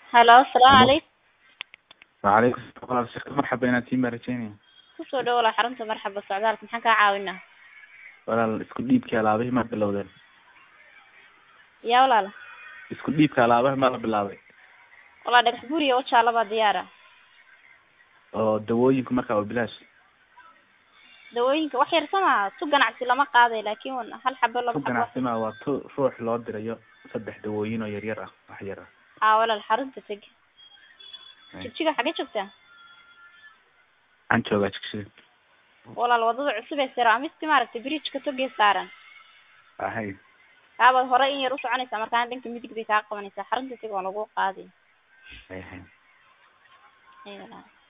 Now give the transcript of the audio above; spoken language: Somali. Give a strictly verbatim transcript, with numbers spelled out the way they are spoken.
هلا السلام عليكم. وعليكم السلام شيخ مرحبا أنا تيم بارجيني kusoo dhawo la xarunta marxaba socdaalka maxaan kaa caawinaa walaal isku dhiibka alaabaha ma bilowdeen yaa walaala isku dhiibka alaabaha ma la bilaabay walaa dhagax guriga wajaalaba diyaara oo dawooyinka markaa waa bilaash dawooyinka wax yar sama tu ganacsi lama qaaday laakiin wan hal xabo laba tu ganacsi ma waa tu ruux loo dirayo saddex dawooyin oo yar yar ah wax yar ah aa walaal xarunta tag jigjiga xagee joogtaa aan joogaa jigjiga walaal wadada cusub ee ceramic maaragtay bridge-ka togee saaran ahay kaabad hore in yar u soconaysa markaan dhanka midig bay kaa qabanaysaa xarunta tag oo lagu qaaday ahay ay walaal